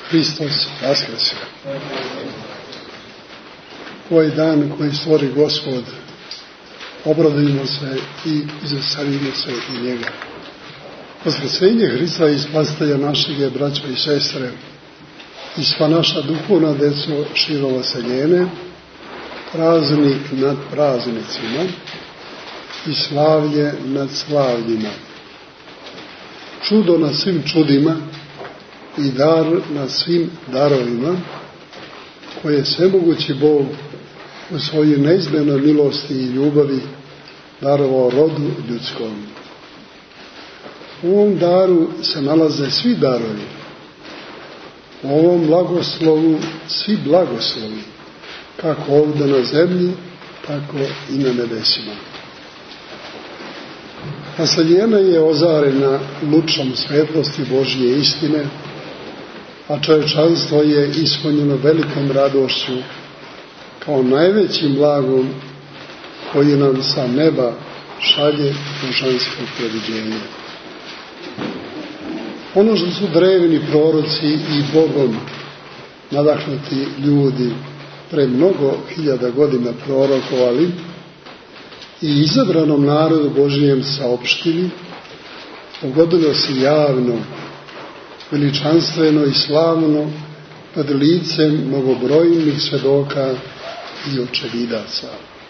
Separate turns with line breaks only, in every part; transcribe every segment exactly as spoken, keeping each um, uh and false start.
Hristos vaskrese. Ovaj dan koji stvori Gospod, obradujemo se i zasadimo se i njega. Vaskrsenje Hrista i Spasitelja našeg je, braćo i sestre, i sva naša duhovna deco širom vaseljene, praznik nad praznicima i slavlje nad slavljima. Čudo nad svim čudima i dar nad svim darovima koje svemogući Bog u svojoj neizmjernoj milosti i ljubavi darovao rodu ljudskom. U ovom daru se nalaze svi darovi, u ovom blagoslovu svi blagoslovi, kako ovdje na zemlji, tako i na nebesima. Vaseljena je ozarena lučom svetlosti Božje istine, a čovječanstvo je ispunjeno velikom radošću kao najvećim blagom koji nam sa neba šalje božansko previđenje. Ono što su drevni proroci i Bogom nadahnuti ljudi pre mnogo hiljada godina prorokovali i izabranom narodu Božijem saopštili, pogodilo se javno, veličanstveno i slavno pred licem mnogobrojnih svedoka i očevidaca.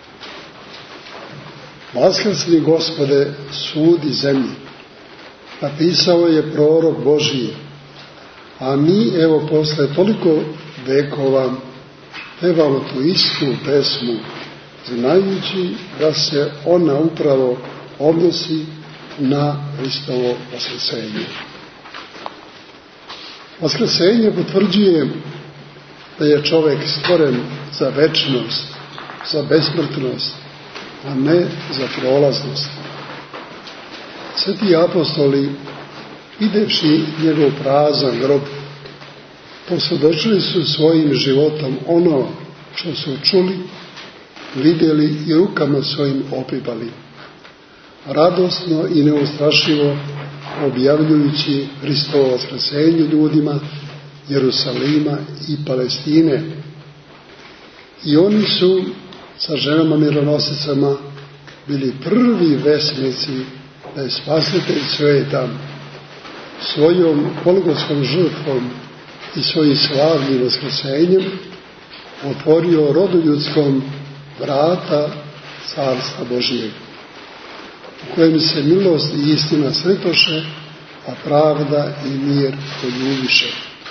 Vaskrsni Gospode, sudi zemlji, napisao je prorok Božji, a mi evo posle toliko vekova pevamo tu istu pesmu, znajući da se ona upravo odnosi na Hristovo vaskrsenje. Vaskrsenje potvrđuje da je čovjek stvoren za večnost, za besmrtnost, a ne za prolaznost. Sveti apostoli, videvši njegov prazan grob, posvjedočili su svojim životom ono što su čuli, vidjeli i rukama svojim opipali, radosno i neustrašivo objavljujući Hristovo vaskrsenje ljudima Jerusalima i Palestine. I oni su sa ženama mironosicama bili prvi vesnici da je Spasitelj sveta svojom golgotskom žrtvom i svojim slavnim vaskrsenjem otvorio rodu ljudskom vrata Carstva Božijeg, u kojem se milost i istina sretoše, a pravda i mir poljubiše.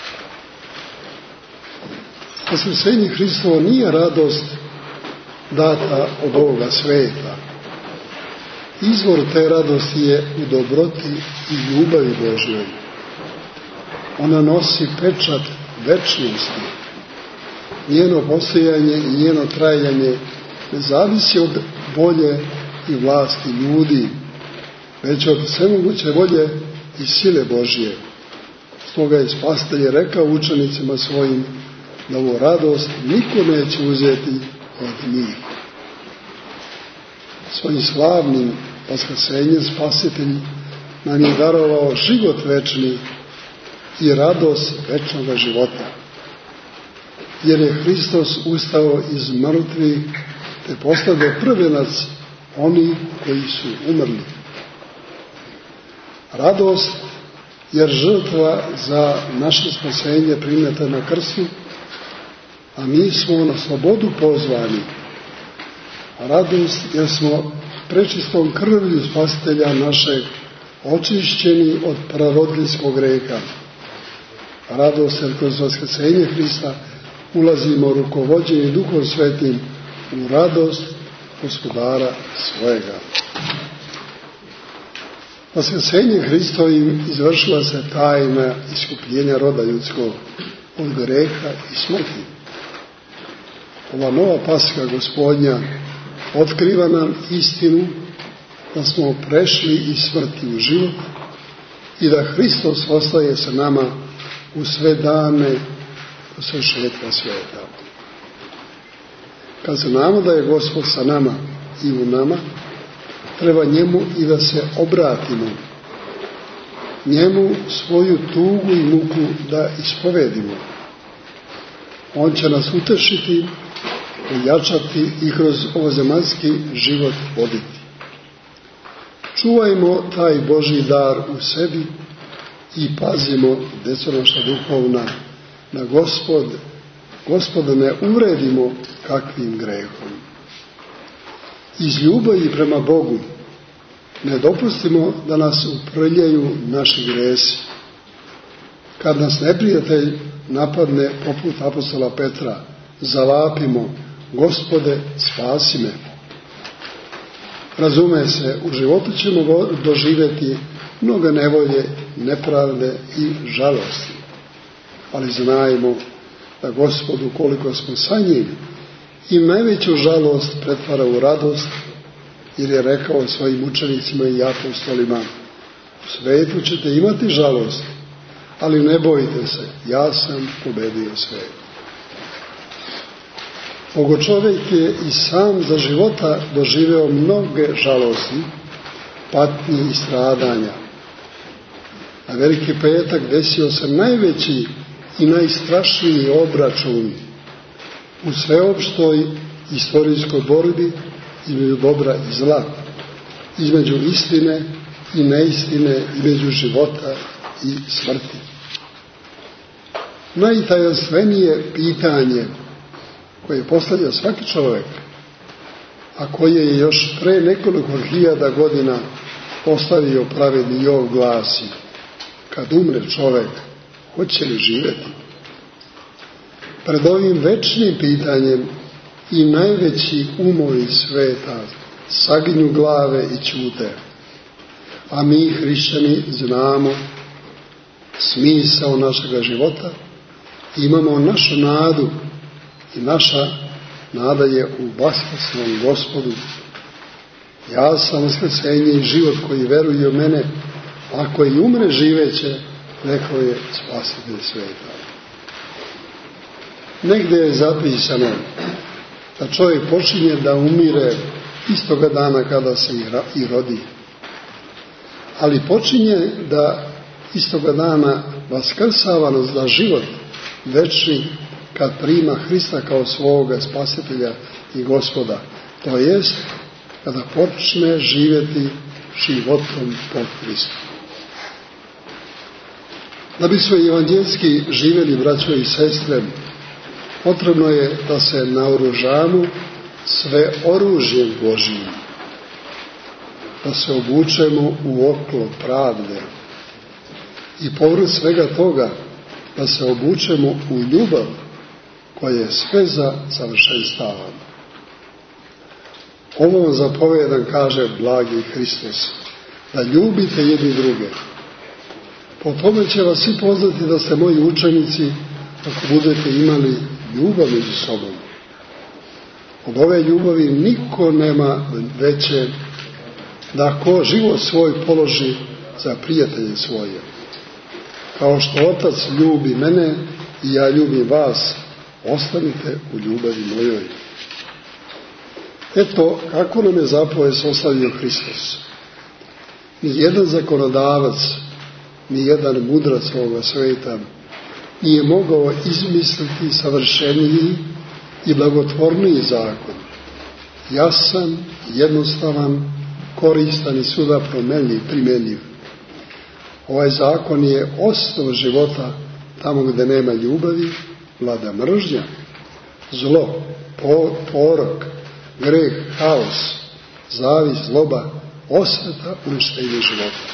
Vaskrsenje Hristovo nije radost data od ovoga sveta. Izvor te radosti je u dobroti i ljubavi Božjoj. Ona nosi pečat večnosti. Njeno postojanje i njeno trajanje ne zavisi od volje i vlasti ljudi, već od svemoguće volje i sile Božje. Stoga je Spasitelj rekao učenicima svojim da ovu radost niko neće uzeti od njih. Svojim slavnim vaskrsenjem Spasitelj nam je darovao život večni i radost večnog života, jer je Hristos ustao iz mrtvih te postao prvenac oni koji su umrli. Radost jer žrtva za naše spasenje primljena na krstu, a mi smo na slobodu pozvani. Radost jer smo prečistom krvlju Spasitelja našeg očišćeni od prarodinskog greka. Radost jer kroz vaskrsenje Hrista ulazimo rukovođeni Duhom Svetim u radost Gospodara svojega. Vaskrsenje Hristovim izvršila se tajna iskupljenja roda ljudskog od greha i smrti. Ova nova Paska Gospodnja otkriva nam istinu da smo prešli iz smrti u život i da Hristos ostaje sa nama u sve dane u svršetka svijeta. Kad znamo da je Gospod sa nama i u nama, treba njemu i da se obratimo. njemu svoju tugu i muku da ispovedimo. On će nas utešiti, ojačati i kroz ovozemaljski život voditi. Čuvajmo taj Božji dar u sebi i pazimo, deco naša duhovna, da Gospod, Gospoda ne uvredimo kakvim grehom. Iz ljubavi prema Bogu ne dopustimo da nas uprljaju naši gresi. Kad nas neprijatelj napadne poput apostola Petra, zavapimo: Gospode, spasi me. Razume se, u životu ćemo doživjeti mnoge nevolje, nepravde i žalosti. Ali znajmo da Gospod, ukoliko smo sa njim, i najveću žalost pretvara u radost, jer je rekao svojim učenicima i apostolima: u svijetu ćete imati žalost, ali ne bojte se, ja sam pobedio svijet. Bogo čovjek je i sam za života doživeo mnoge žalosti, patnje i stradanja. Na Veliki petak desio se najveći i najstrašniji obračun u sveopštoj istorijskoj borbi između dobra i zla, između istine i neistine, između života i smrti. Najtajanstvenije pitanje koje postavlja svaki čovjek, a koje je još pre nekoliko hiljada godina postavio pravedni Jov, glasi: kad umre čovjek, hoće li živjeti? Pred ovim večnim pitanjem i najveći umovi sveta saginju glave i ćute, a mi hrišćani znamo smisao našega života, imamo našu nadu i naša nada je u vaskrsnom Gospodu. Ja sam vaskrsenje i život koji veruje u mene, ako i umre živeće, rekao je spasitelj sveta. Negdje je zapisano da čovjek počinje da umire istoga dana kada se i rodi, ali počinje da istoga dana vaskrsava za život večni kad prima Hrista kao svoga spasitelja i Gospoda, to jest kada počne živjeti životom po Hristu. Da bi smo evanđelski živjeli, braćo i sestre, potrebno je da se naoružamo sve oružjem Božjim, da se obučemo u oklop pravde i povrh svega toga da se obučemo u ljubav koja je sve za savršenstava. Ovo vam zapovedam, kaže blagi Hristos, da ljubite jedni druge. Po tome će vas svi poznati da ste moji učenici ako budete imali ljubav među sobom. Od ove ljubavi niko nema veće da ko život svoj položi za prijatelje svoje. Kao što Otac ljubi mene i ja ljubim vas, ostanite u ljubavi mojoj. Eto kako nam je zapovest ostavio Hristos. Nijedan zakonodavac, nijedan mudrac ovoga sveta nije mogao izmisliti savršeniji i blagotvorniji zakon. Jasan, jednostavan, koristan i svuda promenljiv, primjenjiv. Ovaj zakon je osnov života. Tamo gdje nema ljubavi vlada mržnja, zlo, porok, greh, haos, zavist, zloba, osveta, uništenje života.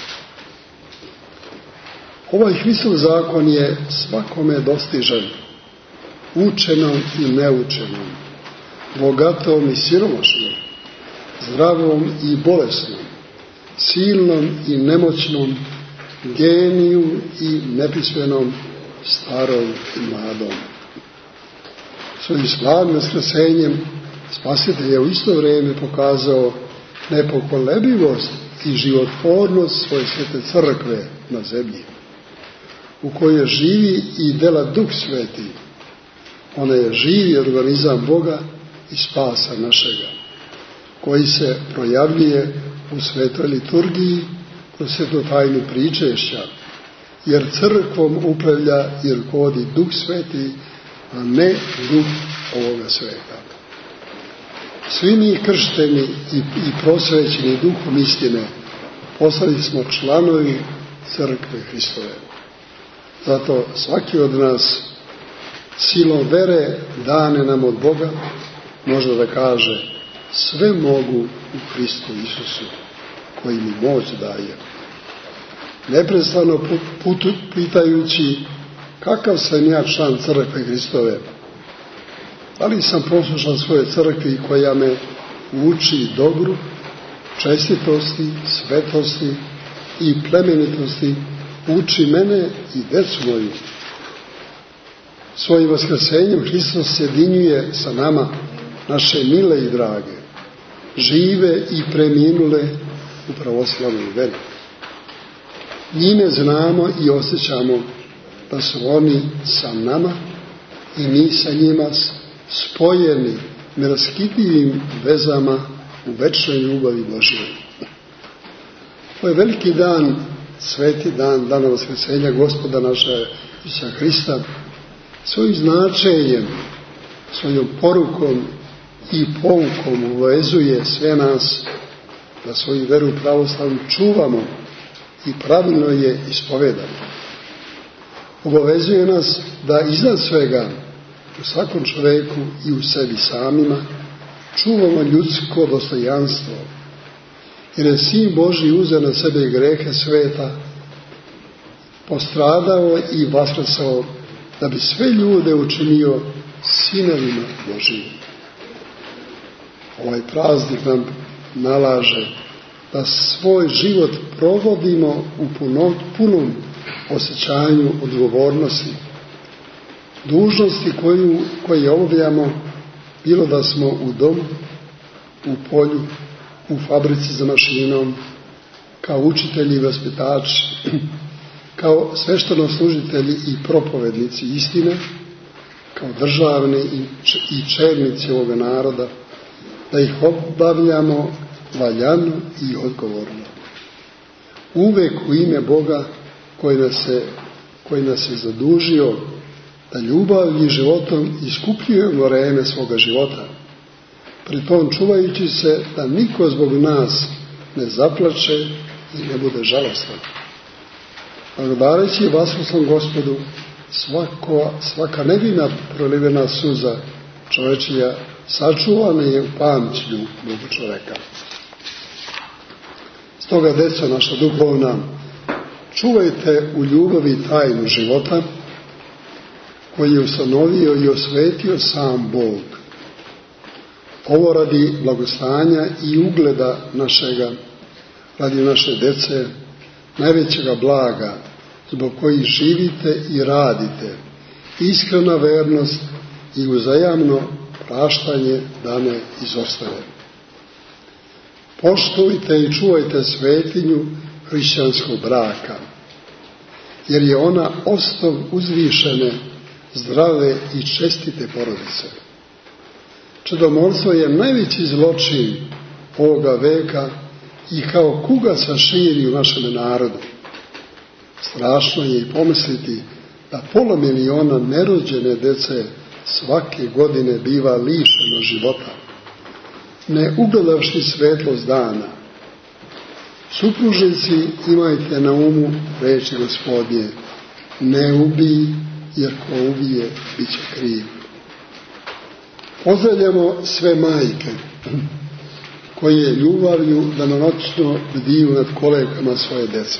Ovaj Hristov zakon je svakome dostižan, učenom i neučenom, bogatom i siromašnom, zdravom i bolesnom, silnom i nemoćnom, geniju i nepismenom, starom i mladom. Svojim slavnim vaskrsenjem Spasitelj je u isto vrijeme pokazao nepokolebljivost i životvornost svoje svete crkve na zemlji, u kojoj živi i dela Duh Sveti. Ona je živi organizam Boga i spasa našega, koji se projavljuje u svetoj liturgiji kroz svetu tajnu pričešća, jer crkvom upravlja i rukovodi Duh Sveti, a ne duh ovoga sveta. Svi mi kršteni i, i prosvećeni duhom istine postali smo članovi crkve Hristove. Zato svaki od nas silom vere dane nam od Boga može da kaže sve mogu u Hristu Isusu koji mi moć daje. Neprestano putu pitajući kakav sam ja član crkve Hristove, da li sam poslušan svoje crkvi koja me uči dobru, čestitosti, svetosti i plemenitosti, uči mene i decu moju. Svojim vaskrsenjem Hristos sjedinjuje sa nama naše mile i drage, žive i preminule u pravoslavnoj veri. Njime znamo i osjećamo da su oni sa nama i mi sa njima spojeni neraskidljivim vezama u večnoj ljubavi Božjoj. To je veliki dan, sveti dan, dana vaskrsenja Gospoda naša Isusa Hrista, svojim značenjem, svojom porukom i poukom uvezuje sve nas da svoju veru pravoslavnu čuvamo i pravilno je ispovedamo. Obavezuje nas da iznad svega u svakom čoveku i u sebi samima čuvamo ljudsko dostojanstvo, jer je Sin Božji uzeo na sebe grehe sveta, postradao i vaskrsao da bi sve ljude učinio sinovima Božjim. Ovaj praznik nam nalaže da svoj život provodimo u punom, punom osjećanju odgovornosti, dužnosti koju, koje obavljamo, bilo da smo u domu, u polju, u fabrici za mašinom, kao učitelji i vaspitači, kao sveštenoslужitelji i propovednici istine, kao državni i čelnici ovoga naroda, da ih obavljamo valjano i odgovorno. Uvek u ime Boga koji nas je, koji nas je zadužio da ljubavlju i životom iskupljujemo vreme svoga života, pri tom čuvajući se da niko zbog nas ne zaplače i ne bude žalostan. Blagodareći vaskrsnom Gospodu, svako, svaka nevina prolivena suza čovečija sačuvana je u pamćenju Boga čoveka. Stoga, deco naša duhovna, čuvajte u ljubavi tajnu života koji je ustanovio i osvetio sam Bog. Ovo radi blagostanja i ugleda našega, radi naše dece, najvećega blaga, zbog kojih živite i radite, iskrena vernost i uzajamno praštanje da ne izostave. Poštujte i čuvajte svetinju hrišćanskog braka, jer je ona osnov uzvišene, zdrave i čestite porodice. Čedomorstvo je najveći zločin ovoga veka i kao kuga se širi u našem narodu. Strašno je i pomisliti da pola miliona nerođene dece svake godine biva lišeno života, ne ugledavši svetlost dana. Supružnici, imajte na umu reči Gospodnje, ne ubij, jer ko ubije, bit će kriv. Pozdravljamo sve majke koje ljubavlju danonoćno bdiju nad kolevkama svoje dece.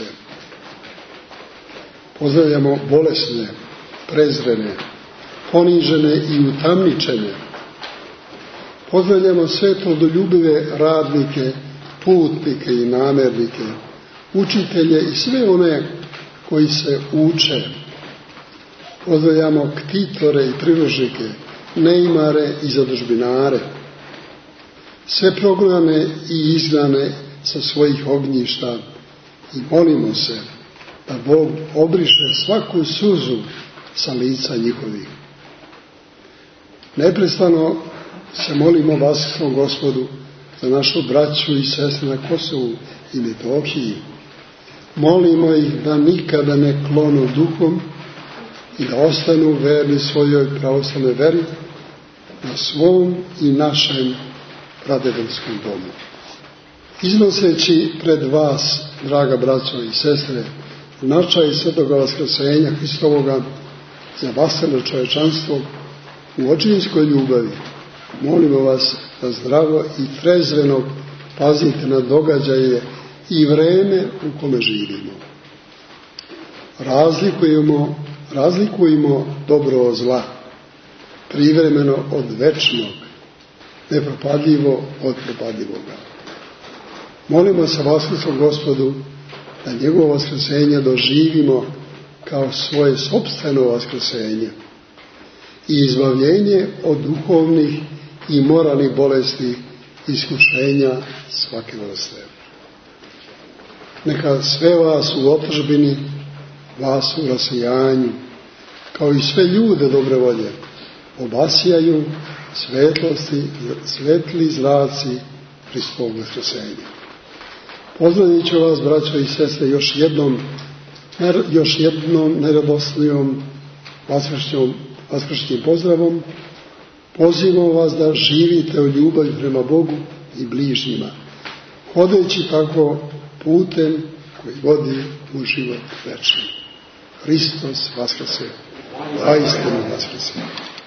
Pozdravljamo bolesne, prezrene, ponižene i utamničene. Pozdravljamo sve plodoljubive radnike, putnike i namernike, učitelje i sve one koji se uče. Pozdravljamo ktitore i priložnike, neimare i zadužbinare, sve prognane i izgnane sa svojih ognjišta i molimo se da Bog obriše svaku suzu sa lica njihovih. Neprestano se molimo vaskrsnom Gospodu za našu braću i sestre na Kosovu i Metohiji, Molimo ih da nikada ne klonu duhom i da ostanu verni svojoj pravoslavnoj veri na svom i našem pradedovskom domu. Iznoseći pred vas, draga braćo i sestre, značaj svetoga vaskrsenja Hristovoga za vaselno čovječanstvo u očinskoj ljubavi, molimo vas da zdravo i trezveno pazite na događaje i vreme u kome živimo. Razlikujemo, razlikujemo dobro od zla, privremeno od večnog, nepropadljivo od propadljivoga. Molimo se Vaskrsnom Gospodu da njegovo vaskrsenje doživimo kao svoje sopstveno vaskrsenje i izbavljenje od duhovnih i moralnih bolesti iskušenja svake vrste. Neka sve vas u otržbini, vas u rasijanju, kao i sve ljude dobre volje, obasjaju svetlosti, svetli zraci Hristovog vaskrsenja. Pozdravit ću vas, braćo i sestre, još jednom, još jednom neradosnijom vaskršnjim pozdravom. Pozivam vas da živite u ljubavi prema Bogu i bližnjima, hodeći tako putem koji vodi u život večni. Hristos vaskrse, a istinu vaskrse.